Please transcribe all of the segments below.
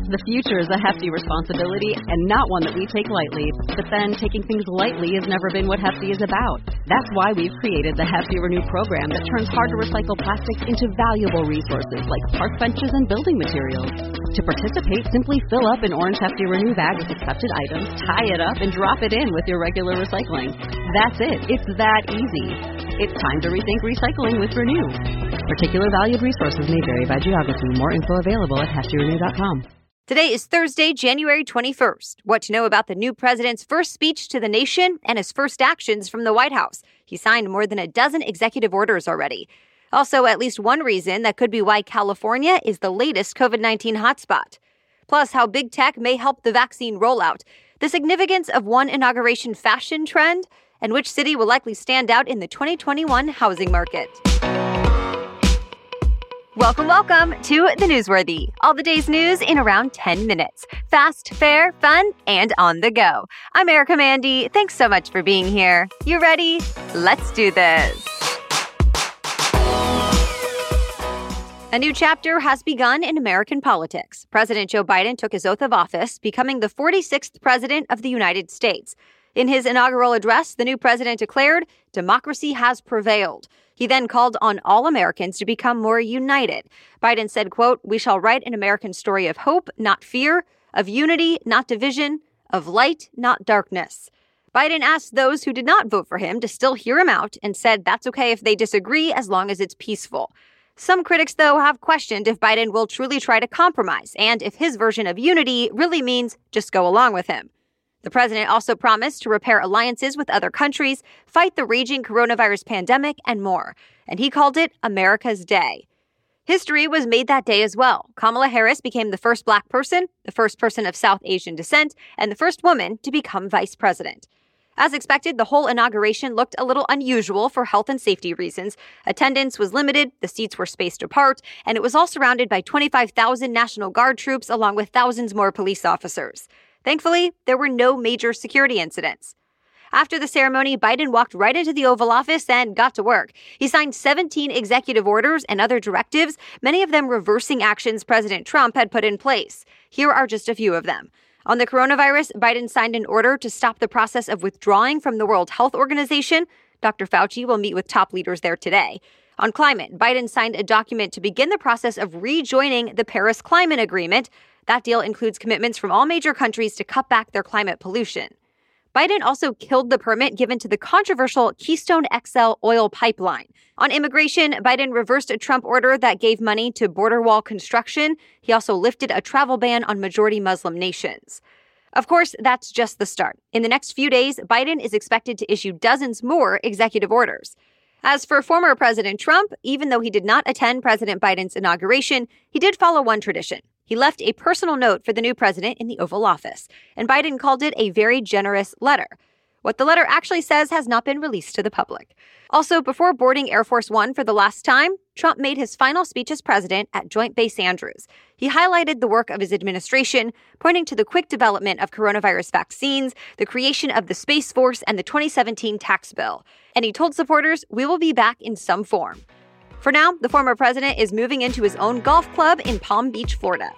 The future is a hefty responsibility and not one that we take lightly. But then, taking things lightly has never been what Hefty is about. That's why we've created the Hefty Renew program that turns hard-to-recycle plastics into valuable resources like park benches and building materials. To participate, simply fill up an orange Hefty Renew bag with accepted items, tie it up, and drop it in with your regular recycling. That's it. It's that easy. It's time to rethink recycling with Renew. Particular valued resources may vary by geography. More info available at heftyrenew.com. Today is Thursday, January 21st. What to know about the new president's first speech to the nation and his first actions from the White House. He signed more than a dozen executive orders already. Also, at least one reason that could be why California is the latest COVID-19 hotspot. Plus, how big tech may help the vaccine rollout, the significance of one inauguration fashion trend, and which city will likely stand out in the 2021 housing market. Welcome to The Newsworthy. All the day's news in around 10 minutes. Fast, fair, fun, and on the go. I'm Erica Mandy. Thanks so much for being here. You ready? Let's do this. A new chapter has begun in American politics. President Joe Biden took his oath of office, becoming the 46th president of the United States. In his inaugural address, the new president declared, "Democracy has prevailed." He then called on all Americans to become more united. Biden said, quote, "We shall write an American story of hope, not fear, of unity, not division, of light, not darkness." Biden asked those who did not vote for him to still hear him out and said that's okay if they disagree as long as it's peaceful. Some critics, though, have questioned if Biden will truly try to compromise and if his version of unity really means just go along with him. The president also promised to repair alliances with other countries, fight the raging coronavirus pandemic, and more. And he called it America's Day. History was made that day as well. Kamala Harris became the first Black person, the first person of South Asian descent, and the first woman to become vice president. As expected, the whole inauguration looked a little unusual for health and safety reasons. Attendance was limited, the seats were spaced apart, and it was all surrounded by 25,000 National Guard troops along with thousands more police officers. Thankfully, there were no major security incidents. After the ceremony, Biden walked right into the Oval Office and got to work. He signed 17 executive orders and other directives, many of them reversing actions President Trump had put in place. Here are just a few of them. On the coronavirus, Biden signed an order to stop the process of withdrawing from the World Health Organization. Dr. Fauci will meet with top leaders there today. On climate, Biden signed a document to begin the process of rejoining the Paris Climate Agreement. That deal includes commitments from all major countries to cut back their climate pollution. Biden also killed the permit given to the controversial Keystone XL oil pipeline. On immigration, Biden reversed a Trump order that gave money to border wall construction. He also lifted a travel ban on majority Muslim nations. Of course, that's just the start. In the next few days, Biden is expected to issue dozens more executive orders. As for former President Trump, even though he did not attend President Biden's inauguration, he did follow one tradition. He left a personal note for the new president in the Oval Office, and Biden called it a very generous letter. What the letter actually says has not been released to the public. Also, before boarding Air Force One for the last time, Trump made his final speech as president at Joint Base Andrews. He highlighted the work of his administration, pointing to the quick development of coronavirus vaccines, the creation of the Space Force, and the 2017 tax bill. And he told supporters, "We will be back in some form." For now, the former president is moving into his own golf club in Palm Beach, Florida.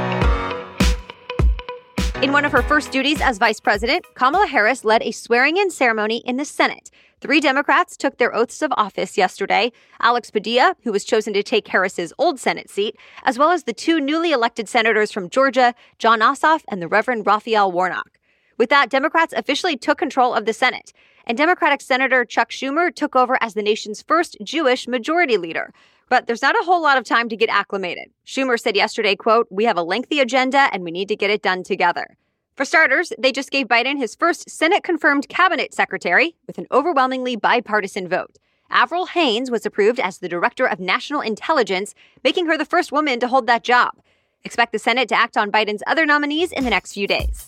In one of her first duties as vice president, Kamala Harris led a swearing-in ceremony in the Senate. 3 Democrats took their oaths of office yesterday. Alex Padilla, who was chosen to take Harris's old Senate seat, as well as the 2 newly elected senators from Georgia, Jon Ossoff and the Reverend Raphael Warnock. With that, Democrats officially took control of the Senate. And Democratic Senator Chuck Schumer took over as the nation's first Jewish majority leader. But there's not a whole lot of time to get acclimated. Schumer said yesterday, quote, "We have a lengthy agenda and we need to get it done together." For starters, they just gave Biden his first Senate-confirmed cabinet secretary with an overwhelmingly bipartisan vote. Avril Haines was approved as the Director of National Intelligence, making her the first woman to hold that job. Expect the Senate to act on Biden's other nominees in the next few days.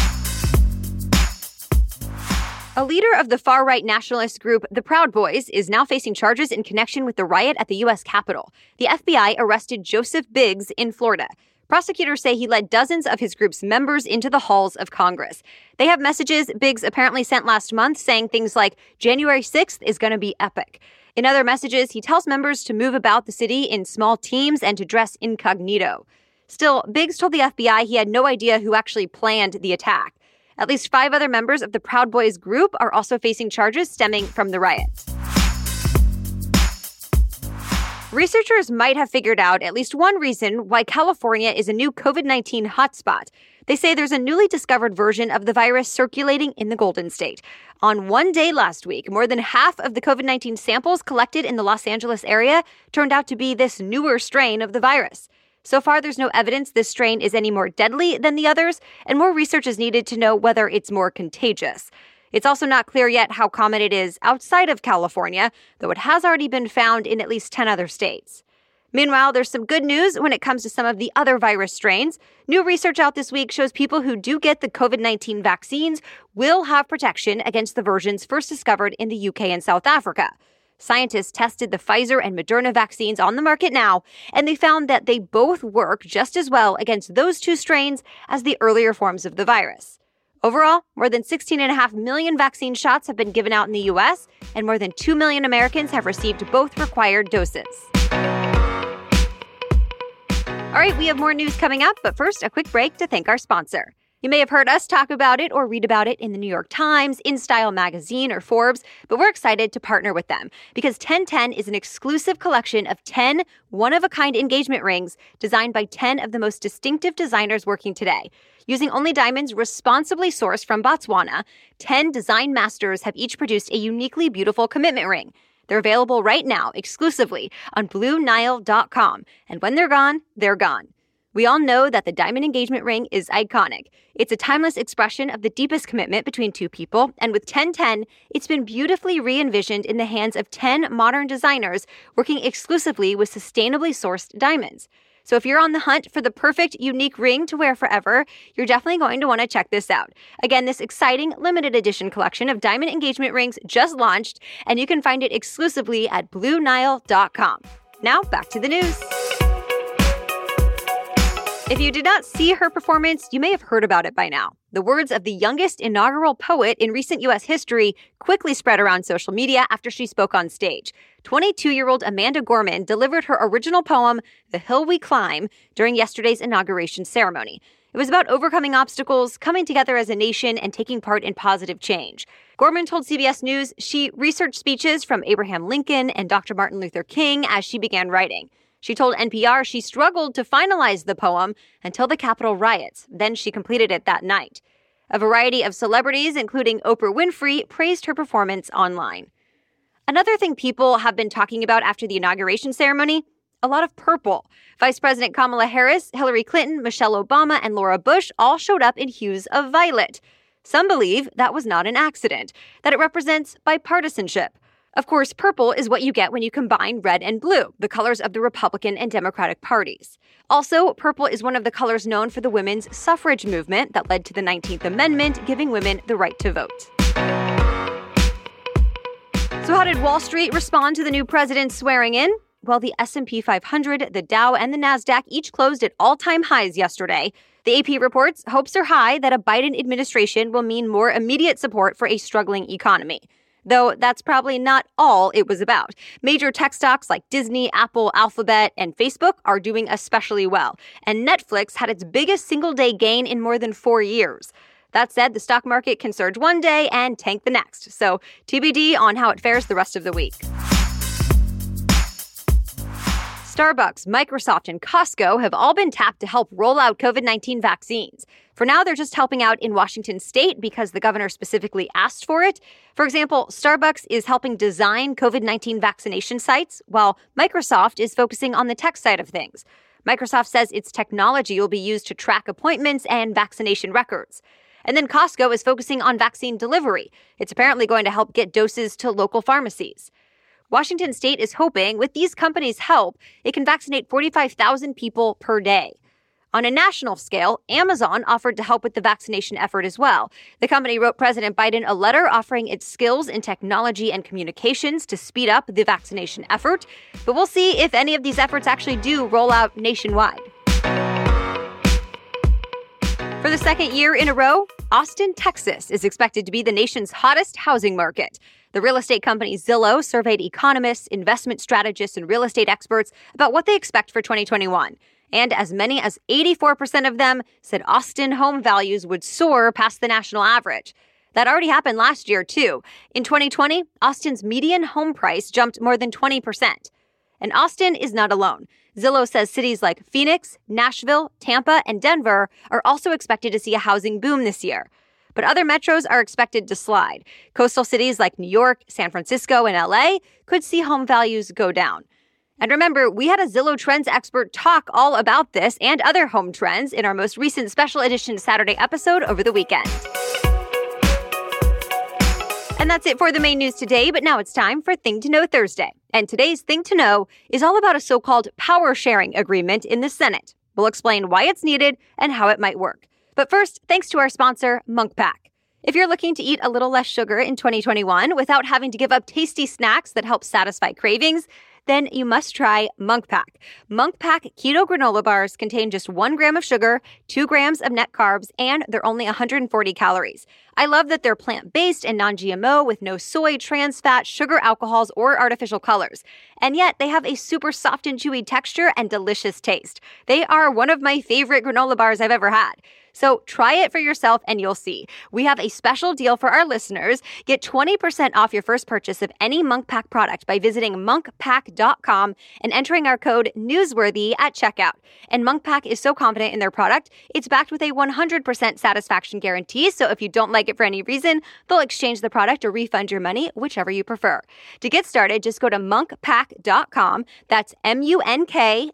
A leader of the far-right nationalist group, the Proud Boys, is now facing charges in connection with the riot at the U.S. Capitol. The FBI arrested Joseph Biggs in Florida. Prosecutors say he led dozens of his group's members into the halls of Congress. They have messages Biggs apparently sent last month saying things like, "January 6th is going to be epic." In other messages, he tells members to move about the city in small teams and to dress incognito. Still, Biggs told the FBI he had no idea who actually planned the attack. At least 5 other members of the Proud Boys group are also facing charges stemming from the riots. Researchers might have figured out at least one reason why California is a new COVID-19 hotspot. They say there's a newly discovered version of the virus circulating in the Golden State. On one day last week, more than half of the COVID-19 samples collected in the Los Angeles area turned out to be this newer strain of the virus. So far, there's no evidence this strain is any more deadly than the others, and more research is needed to know whether it's more contagious. It's also not clear yet how common it is outside of California, though it has already been found in at least 10 other states. Meanwhile, there's some good news when it comes to some of the other virus strains. New research out this week shows people who do get the COVID-19 vaccines will have protection against the versions first discovered in the UK and South Africa. Scientists tested the Pfizer and Moderna vaccines on the market now, and they found that they both work just as well against those 2 strains as the earlier forms of the virus. Overall, more than 16.5 million vaccine shots have been given out in the U.S., and more than 2 million Americans have received both required doses. All right, we have more news coming up, but first, a quick break to thank our sponsor. You may have heard us talk about it or read about it in the New York Times, InStyle magazine, or Forbes, but we're excited to partner with them because 1010 is an exclusive collection of 10 one-of-a-kind engagement rings designed by 10 of the most distinctive designers working today. Using only diamonds responsibly sourced from Botswana, 10 design masters have each produced a uniquely beautiful commitment ring. They're available right now exclusively on BlueNile.com, and when they're gone, they're gone. We all know that the diamond engagement ring is iconic. It's a timeless expression of the deepest commitment between 2 people, and with 1010, it's been beautifully re-envisioned in the hands of 10 modern designers working exclusively with sustainably sourced diamonds. So if you're on the hunt for the perfect, unique ring to wear forever, you're definitely going to want to check this out. Again, this exciting limited edition collection of diamond engagement rings just launched, and you can find it exclusively at BlueNile.com. Now, back to the news. If you did not see her performance, you may have heard about it by now. The words of the youngest inaugural poet in recent U.S. history quickly spread around social media after she spoke on stage. 22-year-old Amanda Gorman delivered her original poem, The Hill We Climb, during yesterday's inauguration ceremony. It was about overcoming obstacles, coming together as a nation, and taking part in positive change. Gorman told CBS News she researched speeches from Abraham Lincoln and Dr. Martin Luther King as she began writing. She told NPR she struggled to finalize the poem until the Capitol riots. Then she completed it that night. A variety of celebrities, including Oprah Winfrey, praised her performance online. Another thing people have been talking about after the inauguration ceremony, a lot of purple. Vice President Kamala Harris, Hillary Clinton, Michelle Obama, and Laura Bush all showed up in hues of violet. Some believe that was not an accident, that it represents bipartisanship. Of course, purple is what you get when you combine red and blue, the colors of the Republican and Democratic parties. Also, purple is one of the colors known for the women's suffrage movement that led to the 19th Amendment, giving women the right to vote. So how did Wall Street respond to the new president's swearing in? Well, the S&P 500, the Dow, and the Nasdaq each closed at all-time highs yesterday. The AP reports hopes are high that a Biden administration will mean more immediate support for a struggling economy. Though that's probably not all it was about. Major tech stocks like Disney, Apple, Alphabet, and Facebook are doing especially well. And Netflix had its biggest single-day gain in more than 4 years. That said, the stock market can surge one day and tank the next. So TBD on how it fares the rest of the week. Starbucks, Microsoft, and Costco have all been tapped to help roll out COVID-19 vaccines. For now, they're just helping out in Washington state because the governor specifically asked for it. For example, Starbucks is helping design COVID-19 vaccination sites, while Microsoft is focusing on the tech side of things. Microsoft says its technology will be used to track appointments and vaccination records. And then Costco is focusing on vaccine delivery. It's apparently going to help get doses to local pharmacies. Washington state is hoping, with these companies' help, it can vaccinate 45,000 people per day. On a national scale, Amazon offered to help with the vaccination effort as well. The company wrote President Biden a letter offering its skills in technology and communications to speed up the vaccination effort. But we'll see if any of these efforts actually do roll out nationwide. For the second year in a row, Austin, Texas is expected to be the nation's hottest housing market. The real estate company Zillow surveyed economists, investment strategists, and real estate experts about what they expect for 2021. And as many as 84% of them said Austin home values would soar past the national average. That already happened last year, too. In 2020, Austin's median home price jumped more than 20%. And Austin is not alone. Zillow says cities like Phoenix, Nashville, Tampa, and Denver are also expected to see a housing boom this year. But other metros are expected to slide. Coastal cities like New York, San Francisco, and LA could see home values go down. And remember, we had a Zillow Trends expert talk all about this and other home trends in our most recent special edition Saturday episode over the weekend. And that's it for the main news today, but now it's time for Thing to Know Thursday. And today's Thing to Know is all about a so-called power sharing agreement in the Senate. We'll explain why it's needed and how it might work. But first, thanks to our sponsor, Munkpack. If you're looking to eat a little less sugar in 2021 without having to give up tasty snacks that help satisfy cravings, then you must try Munkpack. Munkpack keto granola bars contain just 1 gram of sugar, 2 grams of net carbs, and they're only 140 calories. I love that they're plant-based and non-GMO with no soy, trans fat, sugar alcohols, or artificial colors. And yet, they have a super soft and chewy texture and delicious taste. They are one of my favorite granola bars I've ever had. So try it for yourself and you'll see. We have a special deal for our listeners. Get 20% off your first purchase of any Munkpack product by visiting munkpack.com and entering our code newsworthy at checkout. And Munkpack is so confident in their product, it's backed with a 100% satisfaction guarantee. So if you don't like it for any reason, they'll exchange the product or refund your money, whichever you prefer. To get started, just go to munkpack.com. That's MUNKPACK,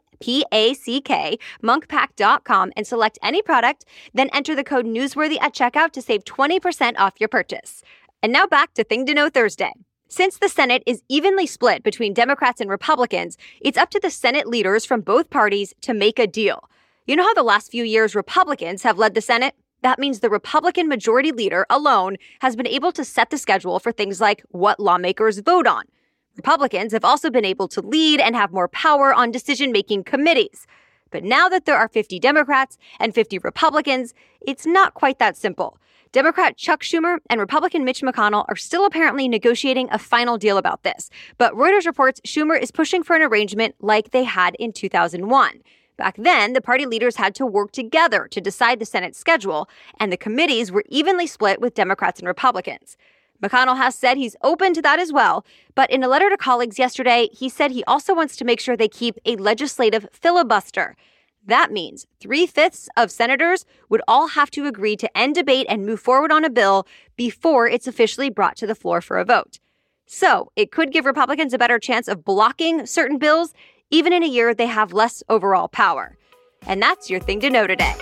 munkpack.com, and select any product, then enter the code newsworthy at checkout to save 20% off your purchase. And now back to Thing to Know Thursday. Since the Senate is evenly split between Democrats and Republicans, it's up to the Senate leaders from both parties to make a deal. You know how the last few years Republicans have led the Senate? That means the Republican majority leader alone has been able to set the schedule for things like what lawmakers vote on. Republicans have also been able to lead and have more power on decision-making committees. But now that there are 50 Democrats and 50 Republicans, it's not quite that simple. Democrat Chuck Schumer and Republican Mitch McConnell are still apparently negotiating a final deal about this. But Reuters reports Schumer is pushing for an arrangement like they had in 2001. Back then, the party leaders had to work together to decide the Senate schedule, and the committees were evenly split with Democrats and Republicans. McConnell has said he's open to that as well, but in a letter to colleagues yesterday, he said he also wants to make sure they keep a legislative filibuster. That means 3/5 of senators would all have to agree to end debate and move forward on a bill before it's officially brought to the floor for a vote. So it could give Republicans a better chance of blocking certain bills, even in a year they have less overall power. And that's your Thing to Know today.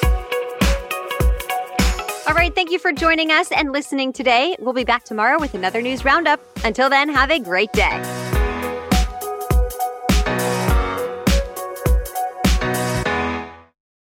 All right, thank you for joining us and listening today. We'll be back tomorrow with another news roundup. Until then, have a great day.